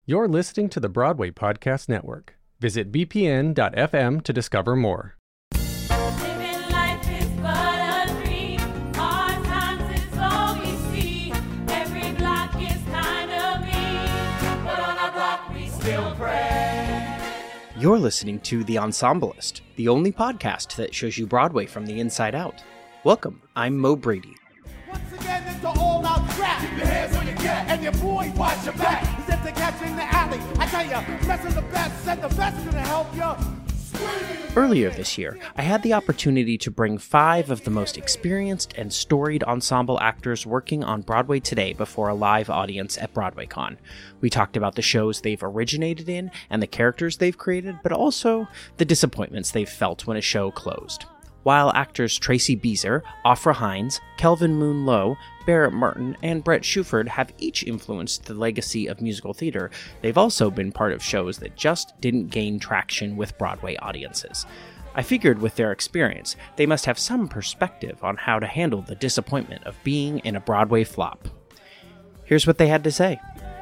You're listening to the Broadway Podcast Network. Visit bpn.fm to discover more. Living life is but a dream. Hard times is all we see. Every block is kind of mean, but on our block we still pray. You're listening to The Ensemblist, the only podcast that shows you Broadway from the inside out. Welcome, I'm Mo Brady. Once again, it's an all-out trap. Keep your hands on your cat, and your boy watch your back. He's at the catch in the alley. I tell ya, messing the best, and the best gonna help ya. Earlier this year, I had the opportunity to bring 5 of the most experienced and storied ensemble actors working on Broadway today before a live audience at BroadwayCon. We talked about the shows they've originated in and the characters they've created, but also the disappointments they've felt when a show closed. While actors Tracy Beazer, Ofra Hines, Kelvin Moon Lowe, Barrett Martin, and Brett Shuford have each influenced the legacy of musical theater, they've also been part of shows that just didn't gain traction with Broadway audiences. I figured with their experience, they must have some perspective on how to handle the disappointment of being in a Broadway flop. Here's what they had to say.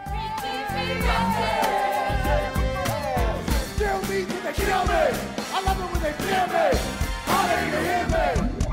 Kill me till they kill me. I love it when they feel me. Holler, you hear me?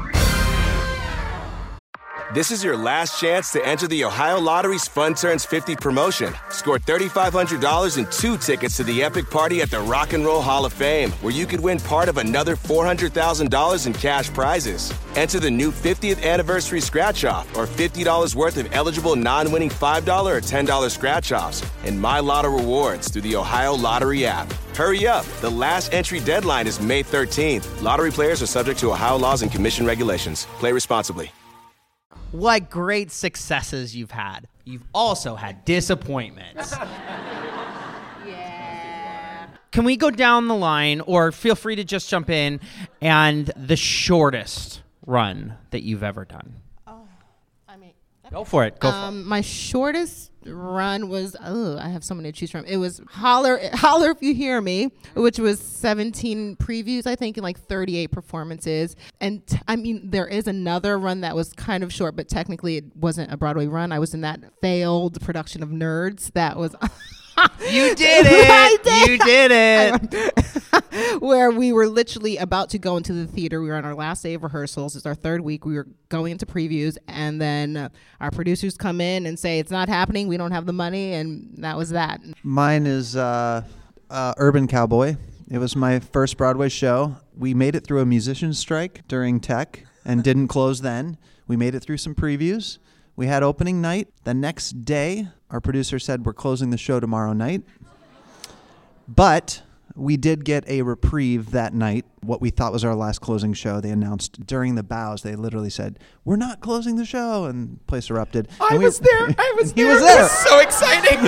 This is your last chance to enter the Ohio Lottery's Fun Turns 50 promotion. Score $3,500 and 2 tickets to the epic party at the Rock and Roll Hall of Fame, where you could win part of another $400,000 in cash prizes. Enter the new 50th anniversary scratch-off or $50 worth of eligible non-winning $5 or $10 scratch-offs and My Lotto rewards through the Ohio Lottery app. Hurry up. The last entry deadline is May 13th. Lottery players are subject to Ohio laws and commission regulations. Play responsibly. What great successes you've had. You've also had disappointments. Yeah. Can we go down the line, or feel free to just jump in, and the shortest run that you've ever done? Go for it. Go for it. My shortest run was, I have so many to choose from. It was Holler If You Hear Me, which was 17 previews, I think, and like 38 performances. And there is another run that was kind of short, but technically it wasn't a Broadway run. I was in that failed production of Nerds that was... You did it! You did it! Where we were literally about to go into the theater. We were on our last day of rehearsals. It's our 3rd week. We were going into previews, and then our producers come in and say, it's not happening. We don't have the money, and that was that. Mine is Urban Cowboy. It was my first Broadway show. We made it through a musician's strike during tech and didn't close then. We made it through some previews. We had opening night. The next day, our producer said, we're closing the show tomorrow night. But we did get a reprieve that night, what we thought was our last closing show. They announced during the bows, they literally said, we're not closing the show, and the place erupted. I was there. He was there. It was so exciting.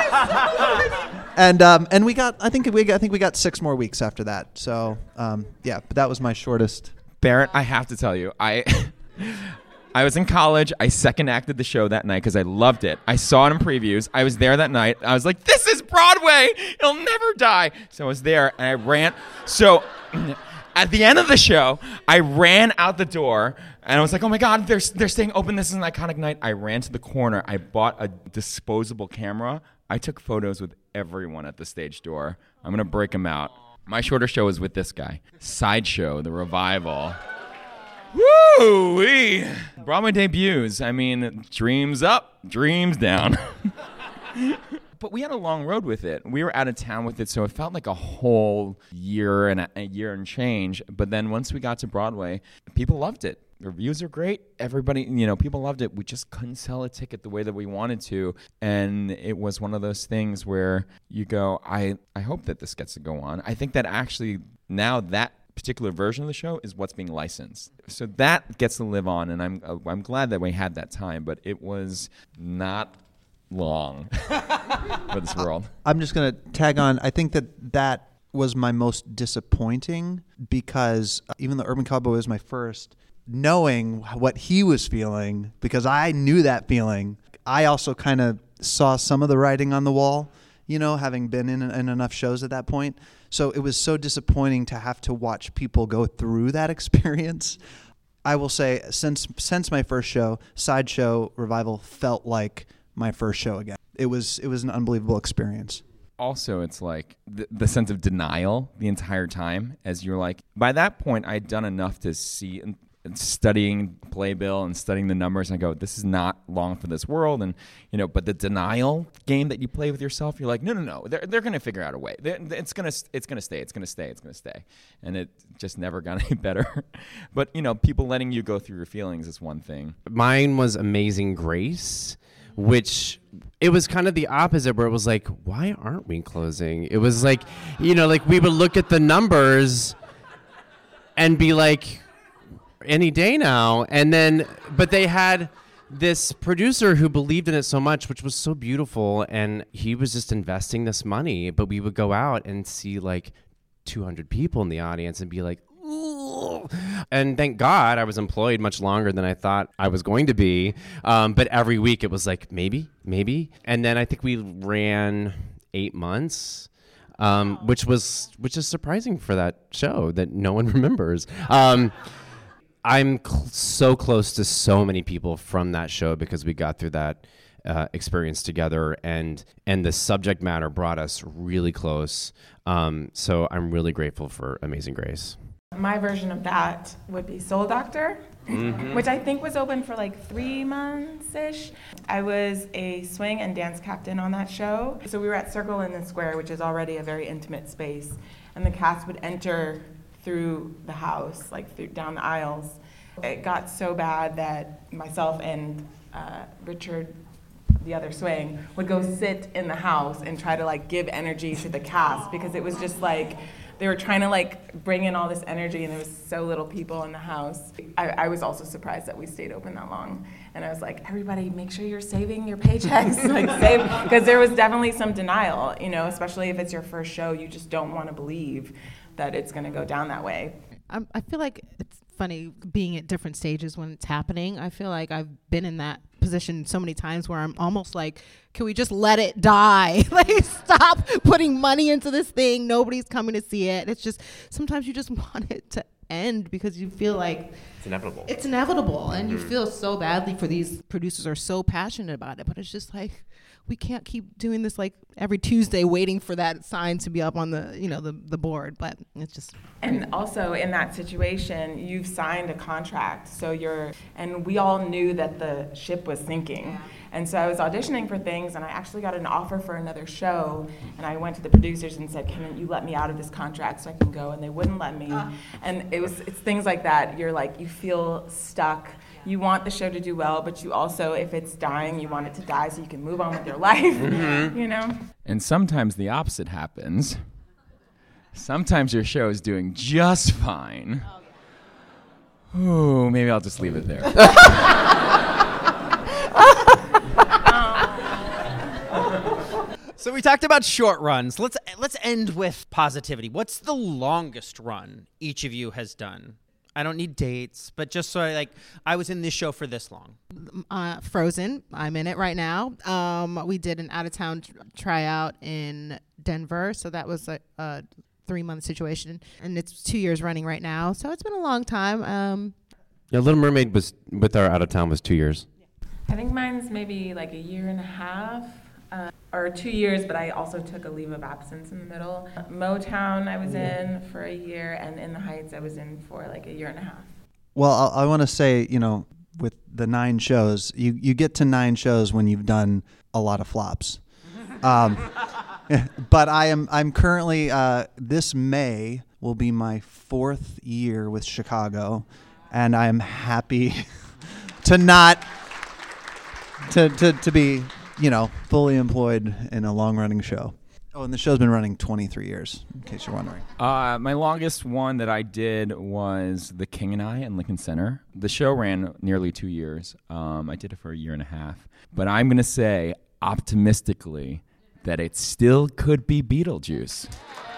And we got, I think we got 6 more weeks after that. So, but that was my shortest. Barrett, I have to tell you, I was in college. I second acted the show that night because I loved it. I saw it in previews. I was there that night. I was like, this is Broadway. It'll never die. So I was there, and I ran. So at the end of the show, I ran out the door, and I was like, oh, my God, they're staying open. This is an iconic night. I ran to the corner. I bought a disposable camera. I took photos with everyone at the stage door. I'm going to break them out. My shorter show was with this guy. Sideshow, The Revival. Woo-wee! Broadway debuts. I mean, dreams up, dreams down. But we had a long road with it. We were out of town with it, so it felt like a whole year and a year and change. But then once we got to Broadway, people loved it. The reviews are great. Everybody, people loved it. We just couldn't sell a ticket the way that we wanted to. And it was one of those things where you go, I hope that this gets to go on. I think that actually now that particular version of the show is what's being licensed, so that gets to live on, and I'm glad that we had that time, but it was not long for this world. I'm just gonna tag on. I think that was my most disappointing because even though Urban Cowboy was my first, knowing what he was feeling, because I knew that feeling, I also kind of saw some of the writing on the wall, having been in enough shows at that point. So it was so disappointing to have to watch people go through that experience. I will say, since my first show, Sideshow Revival felt like my first show again. it was an unbelievable experience. Also, it's like the sense of denial the entire time, as you're like, by that point, I'd done enough to see and studying playbill and studying the numbers, and I go, this is not long for this world. And but the denial game that you play with yourself, you're like, no, they're gonna figure out a way. It's gonna stay, and it just never got any better. But people letting you go through your feelings is one thing. Mine was Amazing Grace, which it was kind of the opposite, where it was like, why aren't we closing? It was like, like we would look at the numbers and be like, any day now. And then, but they had this producer who believed in it so much, which was so beautiful. And he was just investing this money, but we would go out and see like 200 people in the audience and be like, ooh. And thank God I was employed much longer than I thought I was going to be. But every week it was like, maybe. And then I think we ran 8 months. Which is surprising for that show that no one remembers. I'm so close to so many people from that show because we got through that experience together, and the subject matter brought us really close. So I'm really grateful for Amazing Grace. My version of that would be Soul Doctor, which I think was open for like 3 months-ish. I was a swing and dance captain on that show. So we were at Circle in the Square, which is already a very intimate space, and the cast would enter through the house, like down the aisles. It got so bad that myself and Richard, the other swing, would go sit in the house and try to like give energy to the cast, because it was just like they were trying to like bring in all this energy, and there was so little people in the house. I was also surprised that we stayed open that long, and I was like, everybody, make sure you're saving your paychecks, like save, because there was definitely some denial, especially if it's your first show. You just don't want to believe that it's going to go down that way. I feel like it's funny being at different stages when it's happening. I feel like I've been in that position so many times where I'm almost like, can we just let it die? Like, stop putting money into this thing. Nobody's coming to see it. It's just, sometimes you just want it to end because you feel like it's inevitable. And you feel so badly for these producers who are so passionate about it, but it's just like, we can't keep doing this like every Tuesday waiting for that sign to be up on the the board, but it's just. And also in that situation, you've signed a contract, and we all knew that the ship was sinking. Yeah. And so I was auditioning for things, and I actually got an offer for another show, and I went to the producers and said, can you let me out of this contract so I can go? And they wouldn't let me. And it's things like that. You're like, you feel stuck. You want the show to do well, but you also, if it's dying, you want it to die so you can move on with your life, And sometimes the opposite happens. Sometimes your show is doing just fine. Ooh, maybe I'll just leave it there. So we talked about short runs. Let's end with positivity. What's the longest run each of you has done? I don't need dates, but just so I was in this show for this long. Frozen. I'm in it right now. We did an out-of-town tryout in Denver, so that was a 3-month situation, and it's 2 years running right now. So it's been a long time. Little Mermaid was with our out of town was 2 years. I think mine's maybe like a year and a half. Or 2 years, but I also took a leave of absence in the middle. Motown I was in for a year, and In the Heights I was in for like a year and a half. Well, I want to say, with the 9 shows, you get to 9 shows when you've done a lot of flops. But I'm currently, this May will be my 4th year with Chicago, and I am happy to not, to be, fully employed in a long-running show. Oh, and the show's been running 23 years, in case you're wondering. My longest one that I did was The King and I in Lincoln Center. The show ran nearly 2 years. I did it for a year and a half. But I'm going to say, optimistically, that it still could be Beetlejuice.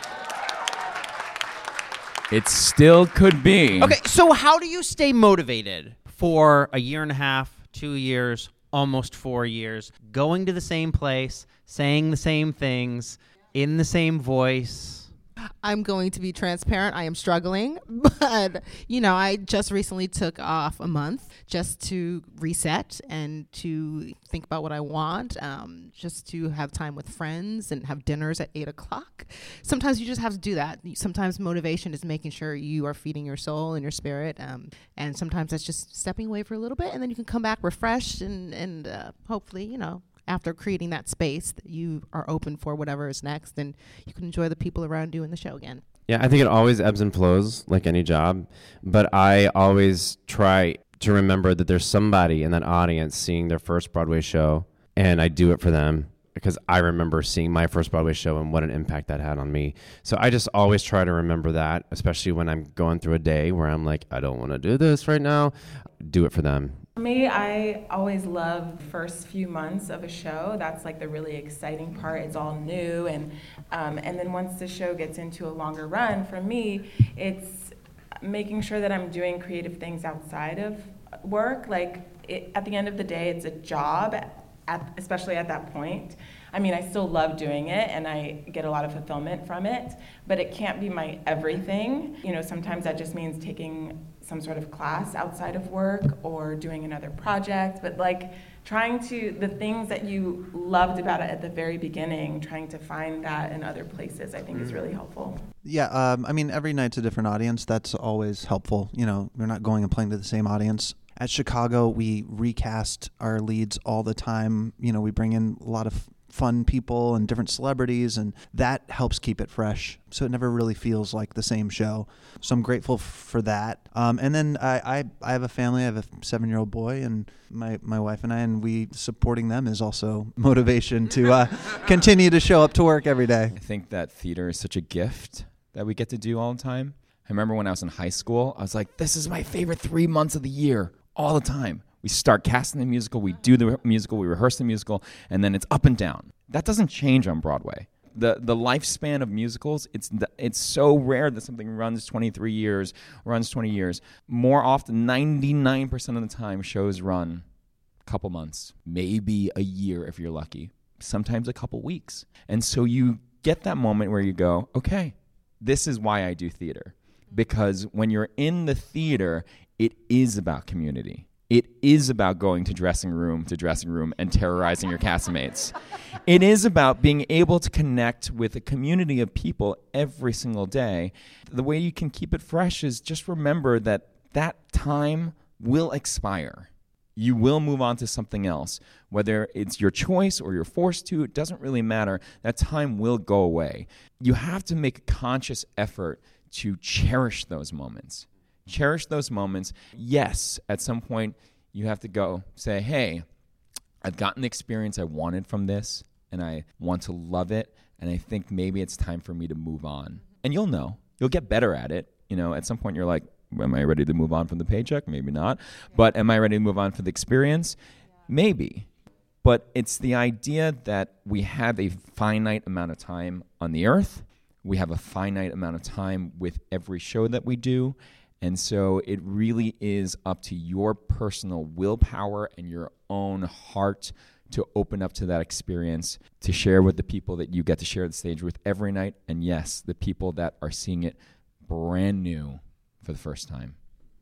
It still could be. Okay, so how do you stay motivated for a year and a half, 2 years, almost 4 years, going to the same place, saying the same things, in the same voice? I'm going to be transparent. I am struggling, but I just recently took off a month just to reset and to think about what I want, just to have time with friends and have dinners at 8:00. Sometimes you just have to do that. Sometimes motivation is making sure you are feeding your soul and your spirit, and sometimes that's just stepping away for a little bit, and then you can come back refreshed and hopefully, after creating that space, that you are open for whatever is next, and you can enjoy the people around you in the show again. Yeah, I think it always ebbs and flows like any job, but I always try to remember that there's somebody in that audience seeing their first Broadway show, and I do it for them because I remember seeing my first Broadway show and what an impact that had on me. So I just always try to remember that, especially when I'm going through a day where I'm like, I don't want to do this right now. Do it for them. For me, I always love the first few months of a show. That's like the really exciting part. It's all new, and then once the show gets into a longer run, for me, it's making sure that I'm doing creative things outside of work. At the end of the day, it's a job, especially at that point. I mean, I still love doing it, and I get a lot of fulfillment from it, but it can't be my everything. Sometimes that just means taking some sort of class outside of work or doing another project, but trying to, the things that you loved about it at the very beginning, trying to find that in other places, I think is really helpful. Yeah, every night's a different audience. That's always helpful. We're not going and playing to the same audience. At Chicago, we recast our leads all the time. We bring in a lot of fun people and different celebrities, and that helps keep it fresh. So it never really feels like the same show. So I'm grateful for that. And then I have a family. I have a 7-year-old boy, and my wife and I, and we supporting them is also motivation to continue to show up to work every day. I think that theater is such a gift that we get to do all the time. I remember when I was in high school, I was like, this is my favorite 3 months of the year, all the time. We start casting the musical, we do the musical, we rehearse the musical, and then it's up and down. That doesn't change on Broadway. The lifespan of musicals, it's so rare that something runs 23 years, runs 20 years. More often, 99% of the time, shows run a couple months, maybe a year if you're lucky, sometimes a couple weeks. And so you get that moment where you go, okay, this is why I do theater. Because when you're in the theater, it is about community. It is about going to dressing room and terrorizing your castmates. It is about being able to connect with a community of people every single day. The way you can keep it fresh is just remember that time will expire. You will move on to something else. Whether it's your choice or you're forced to, it doesn't really matter. That time will go away. You have to make a conscious effort to cherish those moments. Cherish those moments. Yes, at some point you have to go say, hey, I've gotten the experience I wanted from this, and I want to love it, and I think maybe it's time for me to move on. And you'll know. You'll get better at it. At some point you're like, am I ready to move on from the paycheck? Maybe not. But am I ready to move on for the experience? Maybe. But it's the idea that we have a finite amount of time on the earth. We have a finite amount of time with every show that we do. And so it really is up to your personal willpower and your own heart to open up to that experience, to share with the people that you get to share the stage with every night. And yes, the people that are seeing it brand new for the first time.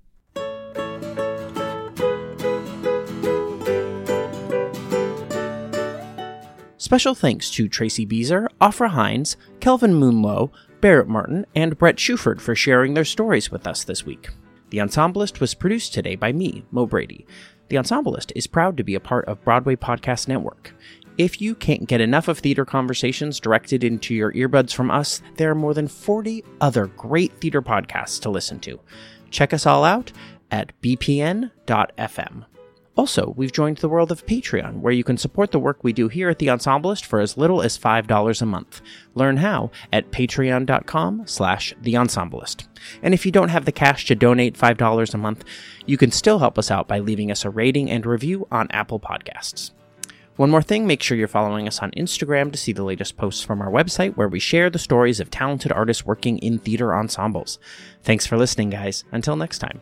Special thanks to Tracy Beezer, Afra Hines, Kelvin Moonlow, Barrett Martin, and Brett Shuford for sharing their stories with us this week. The Ensemblist was produced today by me, Mo Brady. The Ensemblist is proud to be a part of Broadway Podcast Network. If you can't get enough of theater conversations directed into your earbuds from us, there are more than 40 other great theater podcasts to listen to. Check us all out at bpn.fm. Also, we've joined the world of Patreon, where you can support the work we do here at The Ensemblist for as little as $5 a month. Learn how at patreon.com/TheEnsemblist. And if you don't have the cash to donate $5 a month, you can still help us out by leaving us a rating and review on Apple Podcasts. One more thing, make sure you're following us on Instagram to see the latest posts from our website, where we share the stories of talented artists working in theater ensembles. Thanks for listening, guys. Until next time.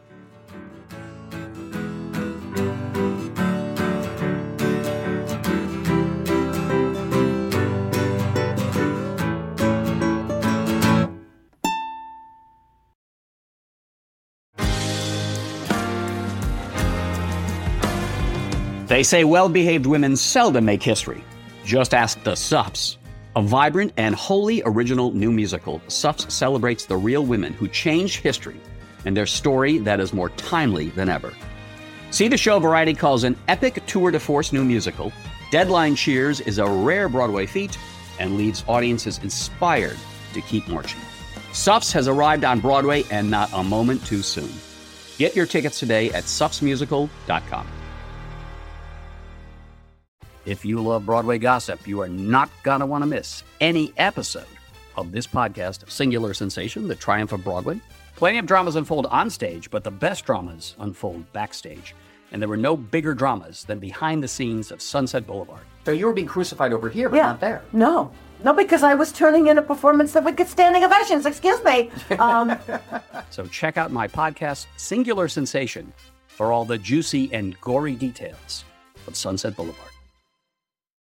They say well-behaved women seldom make history. Just ask the Suffs. A vibrant and wholly original new musical, Suffs celebrates the real women who changed history and their story that is more timely than ever. See the show Variety calls an epic tour de force new musical. Deadline cheers is a rare Broadway feat and leaves audiences inspired to keep marching. Suffs has arrived on Broadway and not a moment too soon. Get your tickets today at suffsmusical.com. If you love Broadway gossip, you are not going to want to miss any episode of this podcast, Singular Sensation, The Triumph of Broadway. Plenty of dramas unfold on stage, but the best dramas unfold backstage. And there were no bigger dramas than behind the scenes of Sunset Boulevard. So you were being crucified over here, but not there. No, because I was turning in a performance that would get standing ovations. Excuse me. So check out my podcast, Singular Sensation, for all the juicy and gory details of Sunset Boulevard.